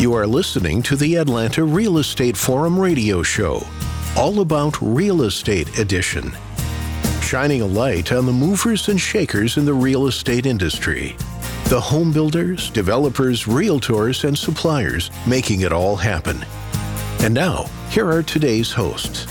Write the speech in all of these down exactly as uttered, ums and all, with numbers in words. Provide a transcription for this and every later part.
You are listening to the Atlanta Real Estate Forum radio show, all about real estate edition, shining a light on the movers and shakers in the real estate industry, the home builders, developers, realtors, and suppliers making it all happen. And now, here are today's hosts.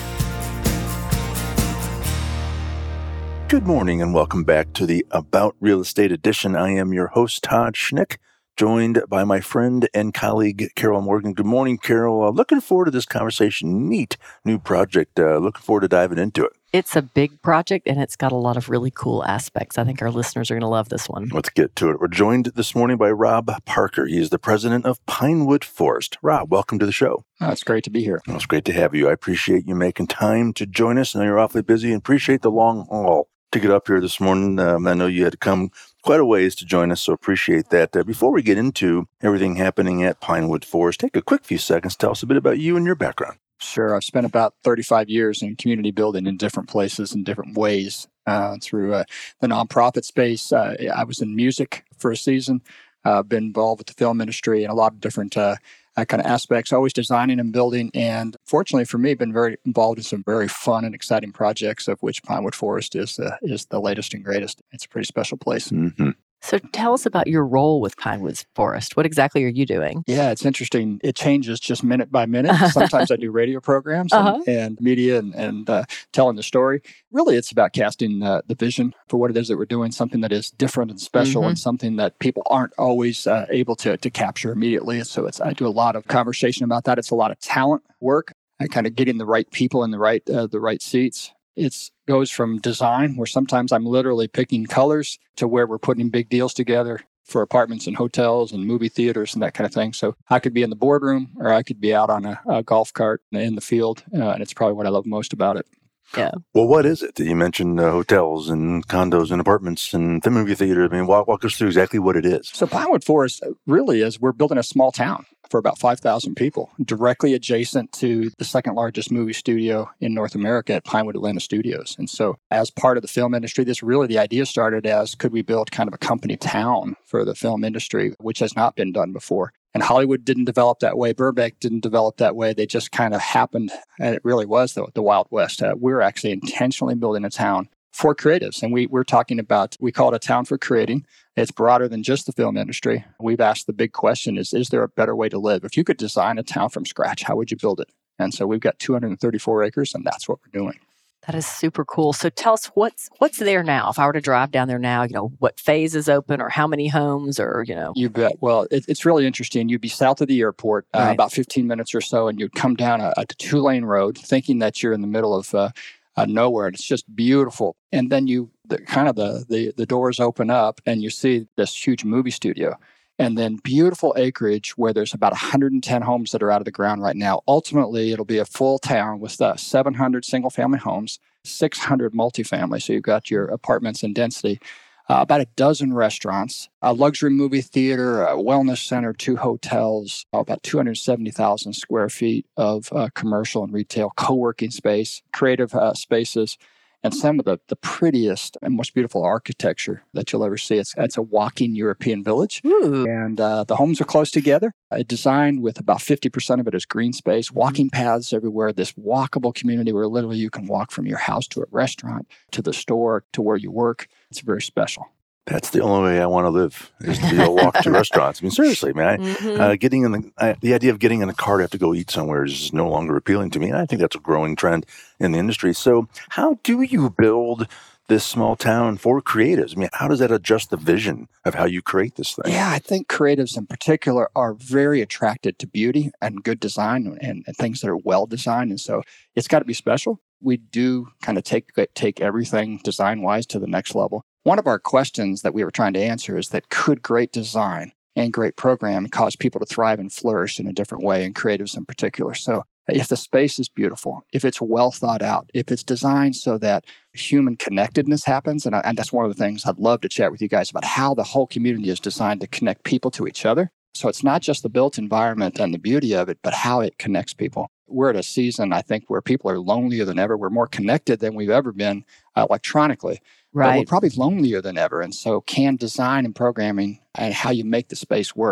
Good morning and welcome back to the About Real Estate edition. I am your host, Todd Schnick, joined by my friend and colleague, Carol Morgan. Good morning, Carol. Uh, looking forward to this conversation. Neat new project. Uh, looking forward to diving into it. It's a big project, and it's got a lot of really cool aspects. I think our listeners are going to love this one. Let's get to it. We're joined this morning by Rob Parker. He is the president of Pinewood Forest. Rob, welcome to the show. Oh, it's great to be here. Well, it's great to have you. I appreciate you making time to join us. I know you're awfully busy and appreciate the long haul to get up here this morning. Um, I know you had to come quite a ways to join us, so appreciate that. Uh, before we get into everything happening at Pinewood Forest, take a quick few seconds. Tell us a bit about you and your background. Sure. I've spent about thirty-five years in community building in different places in different ways uh, through uh, the nonprofit space. Uh, I was in music for a season. I've uh, been involved with the film industry and a lot of different uh, uh, kind of aspects, always designing and building. And fortunately for me, been very involved in some very fun and exciting projects, of which Pinewood Forest is, uh, is the latest and greatest. It's a pretty special place. Mm-hmm. So tell us about your role with Pinewood Forest. What exactly are you doing? Yeah, it's interesting. It changes just minute by minute. Sometimes I do radio programs and, uh-huh. and media and, and uh, telling the story. Really, it's about casting uh, the vision for what it is that we're doing, something that is different and special mm-hmm. and something that people aren't always uh, able to, to capture immediately. So it's I do a lot of conversation about that. It's a lot of talent work and kind of getting the right people in the right uh, the right seats. It goes from design, where sometimes I'm literally picking colors, to where we're putting big deals together for apartments and hotels and movie theaters and that kind of thing. So I could be in the boardroom or I could be out on a, a golf cart in the field. Uh, and it's probably what I love most about it. Yeah. Well, what is it? You mentioned uh, hotels and condos and apartments and the movie theater. I mean, walk, walk us through exactly what it is. So Pinewood Forest really is, we're building a small town for about five thousand people, directly adjacent to the second largest movie studio in North America at Pinewood Atlanta Studios. And so as part of the film industry, this really, the idea started as, could we build kind of a company town for the film industry, which has not been done before. And Hollywood didn't develop that way. Burbank didn't develop that way. They just kind of happened. And it really was the, the Wild West. Uh, we were actually intentionally building a town for creatives. And we, we're talking about, we call it a town for creating. It's broader than just the film industry. We've asked the big question is, is there a better way to live? If you could design a town from scratch, how would you build it? And so we've got two hundred thirty-four acres, and that's what we're doing. That is super cool. So tell us what's what's there now. If I were to drive down there now, you know, what phase is open or how many homes or, you know. You bet. Well, it, it's really interesting. You'd be south of the airport, uh, right. about fifteen minutes or so, and you'd come down a, a two-lane road thinking that you're in the middle of uh, uh, nowhere. And it's just beautiful. And then you the, kind of the, the, the doors open up and you see this huge movie studio. And then beautiful acreage where there's about one hundred ten homes that are out of the ground right now. Ultimately, it'll be a full town with uh, seven hundred single-family homes, six hundred multifamily. So you've got your apartments and density, uh, about a dozen restaurants, a luxury movie theater, a wellness center, two hotels, about two hundred seventy thousand square feet of uh, commercial and retail, co-working space, creative uh, spaces, and some of the, the prettiest and most beautiful architecture that you'll ever see. It's, it's a walking European village. Ooh. And uh, the homes are close together. Uh, designed with about fifty percent of it as green space, walking paths everywhere, this walkable community where literally you can walk from your house to a restaurant, to the store, to where you work. It's very special. That's the only way I want to live, is to be able to walk to restaurants. I mean, seriously, man. I, mm-hmm. uh, getting in the I, the idea of getting in a car to have to go eat somewhere is no longer appealing to me. And I think that's a growing trend in the industry. So how do you build this small town for creatives? I mean, how does that adjust the vision of how you create this thing? Yeah, I think creatives in particular are very attracted to beauty and good design and, and things that are well designed. And so it's got to be special. We do kind of take take everything design-wise to the next level. One of our questions that we were trying to answer is that could great design and great program cause people to thrive and flourish in a different way, and creatives in particular? So if the space is beautiful, if it's well thought out, if it's designed so that human connectedness happens, and, I, and that's one of the things I'd love to chat with you guys about, how the whole community is designed to connect people to each other. So it's not just the built environment and the beauty of it, but how it connects people. We're at a season, I think, where people are lonelier than ever. We're more connected than we've ever been uh, electronically. Right. But we're probably lonelier than ever. And so can design and programming and how you make the space work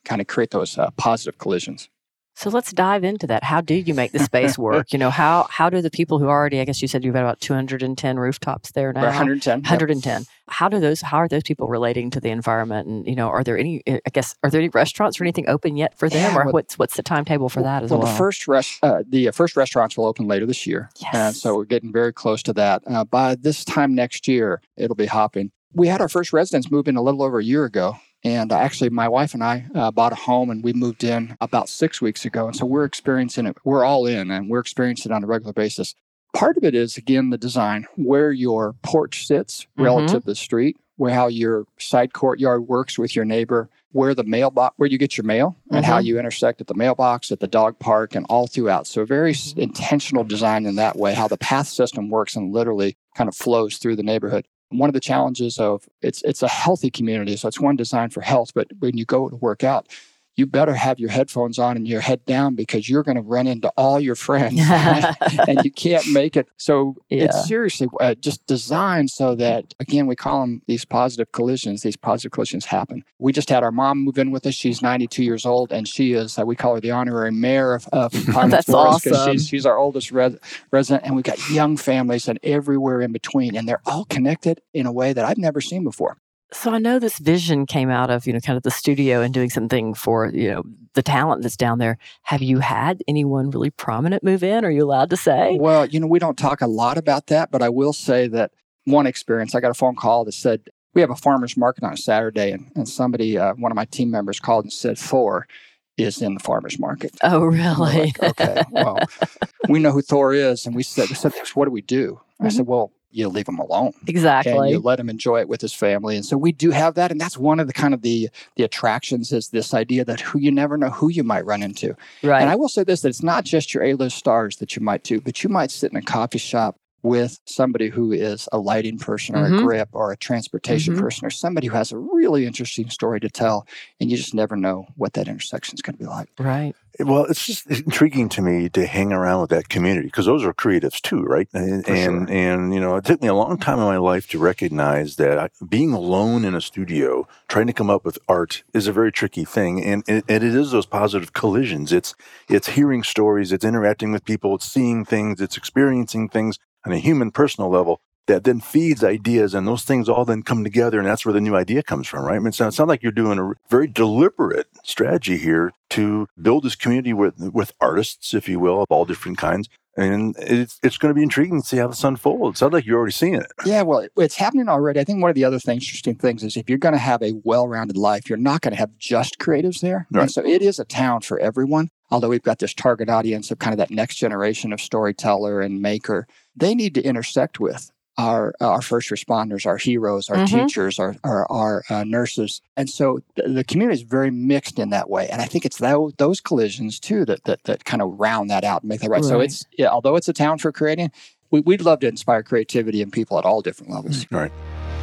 kind of create those uh, positive collisions. So let's dive into that. How do you make the space work? You know, how how do the people who already, I guess you said you've got about two hundred ten rooftops there now. one hundred ten. one hundred ten. Yep. How do those, how are those people relating to the environment? And, you know, are there any, I guess, are there any restaurants or anything open yet for them? Yeah, or well, what's what's the timetable for that as well? Well, the first, res- uh, the first restaurants will open later this year. Yes. And so we're getting very close to that. Uh, by this time next year, it'll be hopping. We had our first residents move in a little over a year ago. And uh, actually, my wife and I uh, bought a home and we moved in about six weeks ago. And so we're experiencing it. We're all in and we're experiencing it on a regular basis. Part of it is, again, the design, where your porch sits mm-hmm. relative to the street, where how your side courtyard works with your neighbor, where the mailbox, where you get your mail, mm-hmm. and how you intersect at the mailbox, at the dog park, and all throughout. So very mm-hmm. intentional design in that way, how the path system works and literally kind of flows through the neighborhood. One of the challenges of it's it's a healthy community, so it's one designed for health. But when you go to work out, you better have your headphones on and your head down because you're going to run into all your friends and you can't make it. So yeah. it's seriously uh, just designed so that, again, we call them these positive collisions. These positive collisions happen. We just had our mom move in with us. She's ninety-two years old, and she is, uh, we call her the honorary mayor of, of That's awesome. She's, she's our oldest res- resident, and we've got young families and everywhere in between, and they're all connected in a way that I've never seen before. So I know this vision came out of, you know, kind of the studio and doing something for, you know, the talent that's down there. Have you had anyone really prominent move in? Are you allowed to say? Well, you know, we don't talk a lot about that, but I will say that one experience, I got a phone call that said, we have a farmer's market on a Saturday, and, and somebody, uh, one of my team members called and said, Thor is in the farmer's market. Oh, really? Like, okay, well, we know who Thor is. And we said, we said what do we do? Mm-hmm. I said, well, you leave him alone. Exactly. And you let him enjoy it with his family. And so we do have that. And that's one of the kind of the the attractions is this idea that who you never know who you might run into. Right. And I will say this, that it's not just your A-list stars that you might do, but you might sit in a coffee shop with somebody who is a lighting person or mm-hmm. a grip or a transportation mm-hmm. person or somebody who has a really interesting story to tell. And you just never know what that intersection is going to be like. Right. Well, it's just intriguing to me to hang around with that community because those are creatives too, right? And, For sure. and, and, you know, it took me a long time in my life to recognize that I, being alone in a studio, trying to come up with art is a very tricky thing. And, and, and it is those positive collisions. It's, it's hearing stories, it's interacting with people, it's seeing things, it's experiencing things on a human personal level that then feeds ideas, and those things all then come together, and that's where the new idea comes from, right? I mean, it sounds like you're doing a very deliberate strategy here to build this community with with artists, if you will, of all different kinds, and it's it's going to be intriguing to see how this unfolds. It sounds like you're already seeing it. Yeah, well, it, it's happening already. I think one of the other things, interesting things is if you're going to have a well-rounded life, you're not going to have just creatives there. Right. And so it is a town for everyone. Although we've got this target audience of kind of that next generation of storyteller and maker, they need to intersect with our our first responders, our heroes, our mm-hmm. teachers, our our, our uh, nurses. And so the, the community is very mixed in that way. And I think it's that, those collisions, too, that, that that kind of round that out and make that right. right. So it's yeah, although it's a town for creating, we, we'd love to inspire creativity in people at all different levels. All right.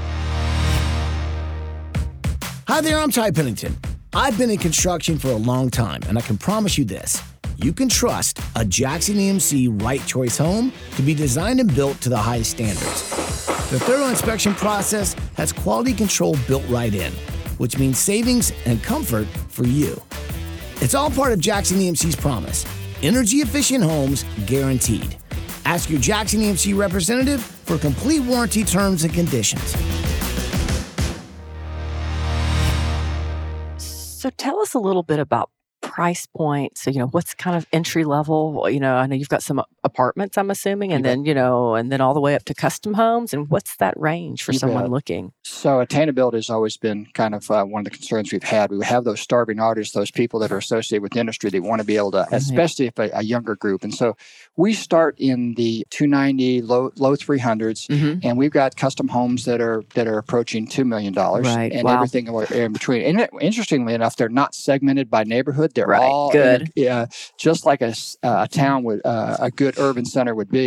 Hi there, I'm Ty Pennington. I've been in construction for a long time, and I can promise you this. You can trust a Jackson E M C Right Choice home to be designed and built to the highest standards. The thorough inspection process has quality control built right in, which means savings and comfort for you. It's all part of Jackson E M C's promise. Energy-efficient homes guaranteed. Ask your Jackson E M C representative for complete warranty terms and conditions. So tell us a little bit about price point. So, you know, what's kind of entry level? You know, I know you've got some apartments, I'm assuming, and you then, bet. you know, and then all the way up to custom homes. And what's that range for you someone bet. looking? So attainability has always been kind of uh, one of the concerns we've had. We have those starving artists, those people that are associated with the industry. They want to be able to, mm-hmm. especially if a, a younger group. And so we start in the two ninety, low low three hundreds, mm-hmm. and we've got custom homes that are that are approaching two million dollars, right. and wow. everything in between. And it, interestingly enough, they're not segmented by neighborhood. They're right. all good, yeah, just like a, a town would, uh, a good urban center would be.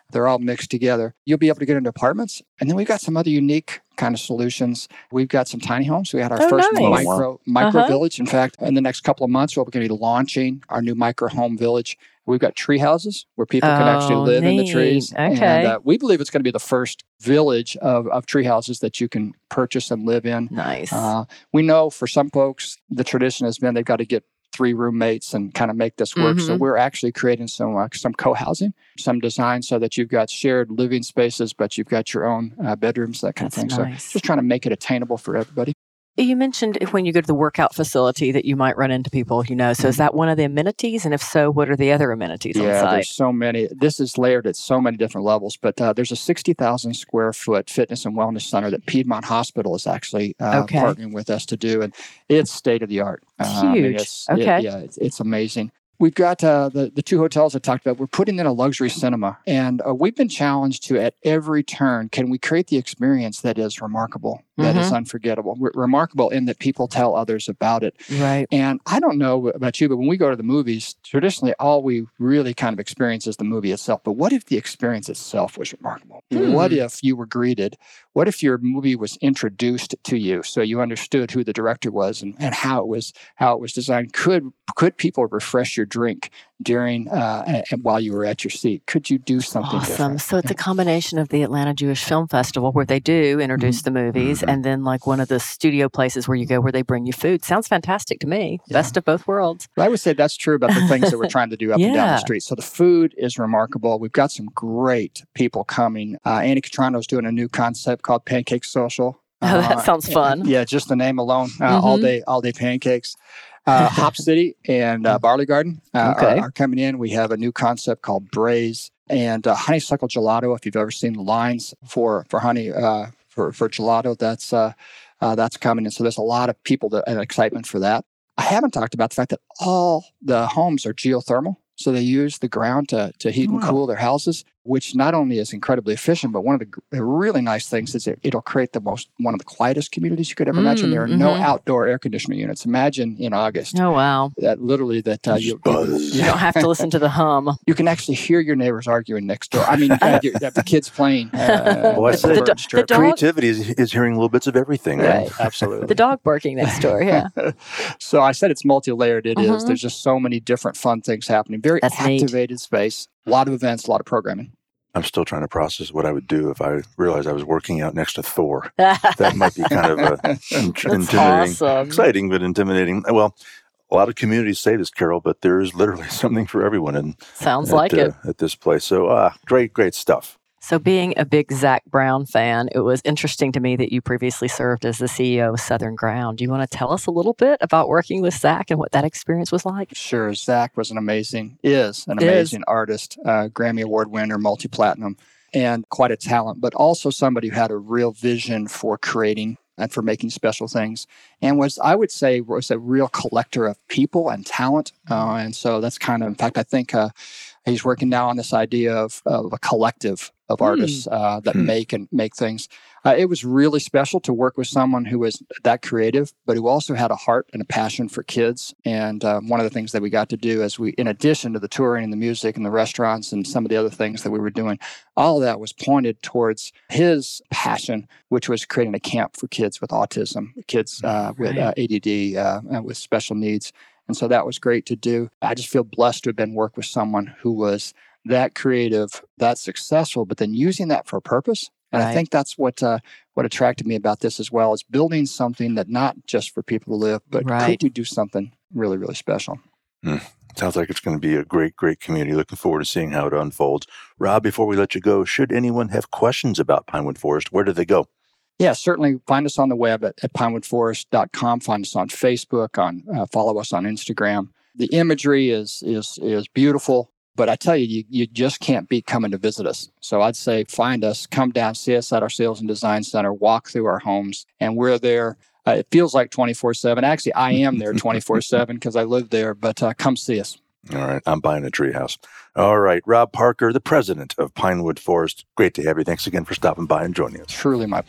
They're all mixed together. You'll be able to get into apartments. And then we've got some other unique kind of solutions. We've got some tiny homes. We had our Oh, first nice. micro micro Uh-huh. village. In fact, in the next couple of months, we're going to be launching our new micro home village. We've got tree houses where people can actually Oh, live in the neat. trees. Okay. And uh, we believe it's going to be the first village of, of tree houses that you can purchase and live in. Nice. Uh, we know for some folks, the tradition has been they've got to get three roommates and kind of make this work. So Mhm. we're actually creating some uh, some co-housing, some design so that you've got shared living spaces, but you've got your own uh, bedrooms, that kind That's of thing. nice. So just trying to make it attainable for everybody. You mentioned if when you go to the workout facility that you might run into people, you know. So is that one of the amenities? And if so, what are the other amenities on Yeah, site? there's so many. This is layered at so many different levels, but uh, there's a sixty thousand square foot fitness and wellness center that Piedmont Hospital is actually uh, Okay. partnering with us to do, and it's state of the art. It's Uh, I mean, huge. it's, Okay. it- yeah, it's, it's amazing. We've got uh, the, the two hotels I talked about. We're putting in a luxury cinema, and uh, we've been challenged to, at every turn, can we create the experience that is remarkable, that is Mhm. unforgettable? Re- remarkable in that people tell others about it. Right. And I don't know about you, but when we go to the movies, traditionally all we really kind of experience is the movie itself. But what if the experience itself was remarkable? Hmm. What if you were greeted? What if your movie was introduced to you so you understood who the director was and, and how it was how it was designed? Could could people refresh your drink during uh, and, and while you were at your seat? Could you do something Awesome. different? So it's a combination of the Atlanta Jewish Film Festival where they do introduce the movies Mhm. and then like one of the studio places where you go where they bring you food. Sounds fantastic to me. Yeah. Best of both worlds. But I would say that's true about the things that we're trying to do up and down Yeah. the street. So the food is remarkable. We've got some great people coming. Uh, Andy Catrano's doing a new concept called Pancake Social. Oh, that Uh, sounds fun. Yeah, just the name alone, uh, all Mhm. day, all day pancakes. Uh, Hop City and uh, Barley Garden uh, Okay. are, are coming in. We have a new concept called Braze and uh, Honeysuckle Gelato. If you've ever seen the lines for for honey uh, for for gelato, that's uh, uh, that's coming in. So there's a lot of people that and excitement for that. I haven't talked about the fact that all the homes are geothermal. So they use the ground to, to heat and Wow. cool their houses, which not only is incredibly efficient, but one of the, gr- the really nice things is it, it'll create the most one of the quietest communities you could ever imagine. Mm, There are no mhm. outdoor air conditioner units. Imagine in August Oh, wow. that literally that uh, Just you, buzz. You don't have to listen to the hum. you can actually hear your neighbors arguing next door. I mean, uh, you- the kids playing. Uh, Well, I the said- The, do- birds the chirping. dog, Creativity is, is hearing little bits of everything. Right. Absolutely. the dog barking next door. Yeah. So I said it's multi-layered. It is. Mhm. There's just so many different fun things happening. Very That's neat. activated space. A lot of events, a lot of programming. I'm still trying to process what I would do if I realized I was working out next to Thor. That might be kind of a, in- That's intimidating. awesome. Exciting, but intimidating. Well, a lot of communities say this, Carol, but there is literally something for everyone in, Sounds at, like it. uh, at this place. So, uh, great, great stuff. So, being a big Zach Brown fan, it was interesting to me that you previously served as the C E O of Southern Ground. Do you want to tell us a little bit about working with Zach and what that experience was like? Sure. Zach was an amazing, is an Is. amazing artist, uh, Grammy Award winner, multi platinum, and quite a talent, but also somebody who had a real vision for creating and for making special things, and was, I would say, was a real collector of people and talent. Uh, and so that's kind of, in fact, I think uh, he's working now on this idea of, of a collective of artists uh, that Hmm. make and make things. Uh, it was really special to work with someone who was that creative, but who also had a heart and a passion for kids. And um, one of the things that we got to do as we, in addition to the touring and the music and the restaurants and some of the other things that we were doing, all of that was pointed towards his passion, which was creating a camp for kids with autism, kids uh, with Right. uh, A D D, uh, and with special needs. And so that was great to do. I just feel blessed to have been work with someone who was that creative, that successful, but then using that for a purpose. And I Right. think that's what uh, what attracted me about this as well, is building something that not just for people to live, but Right. could we do something really, really special? Sounds like it's going to be a great, great community. Looking forward to seeing how it unfolds. Rob, before we let you go, should anyone have questions about Pinewood Forest, where do they go? Yeah, certainly find us on the web at, at pinewood forest dot com. Find us on Facebook, on uh, follow us on Instagram. The imagery is is is beautiful, but I tell you, you, you just can't beat coming to visit us. So I'd say find us, come down, see us at our Sales and Design Center, walk through our homes, and we're there. Uh, it feels like twenty-four seven. Actually, I am there twenty-four seven because I live there, but uh, come see us. All right, I'm buying a treehouse. All right, Rob Parker, the president of Pinewood Forest. Great to have you. Thanks again for stopping by and joining us. Truly my pleasure.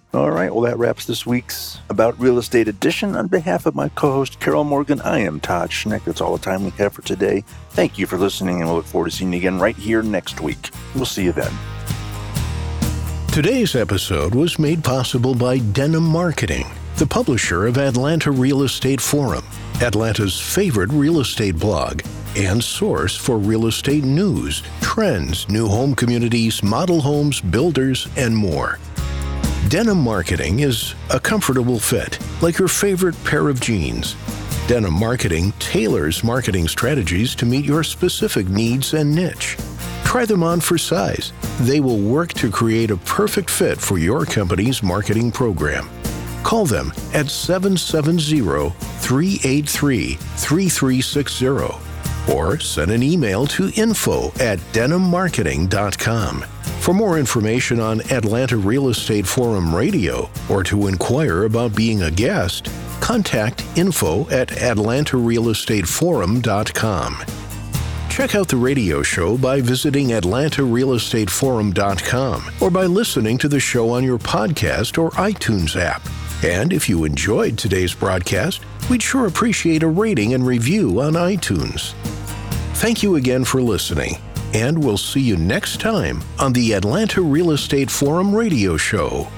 All right, well, that wraps this week's About Real Estate edition. On behalf of my co-host, Carol Morgan, I am Todd Schneck. That's all the time we have for today. Thank you for listening, and we'll look forward to seeing you again right here next week. We'll see you then. Today's episode was made possible by Denim Marketing, the publisher of Atlanta Real Estate Forum, Atlanta's favorite real estate blog and source for real estate news, trends, new home communities, model homes, builders, and more. Denim Marketing is a comfortable fit, like your favorite pair of jeans. Denim Marketing tailors marketing strategies to meet your specific needs and niche. Try them on for size. They will work to create a perfect fit for your company's marketing program. Call them at seven seven zero, three eight three, three three six zero or send an email to info at denim marketing dot com. For more information on Atlanta Real Estate Forum Radio or to inquire about being a guest, contact info at atlanta real estate forum dot com. Check out the radio show by visiting atlanta real estate forum dot com or by listening to the show on your podcast or iTunes app. And if you enjoyed today's broadcast, we'd sure appreciate a rating and review on iTunes. Thank you again for listening, and we'll see you next time on the Atlanta Real Estate Forum Radio Show.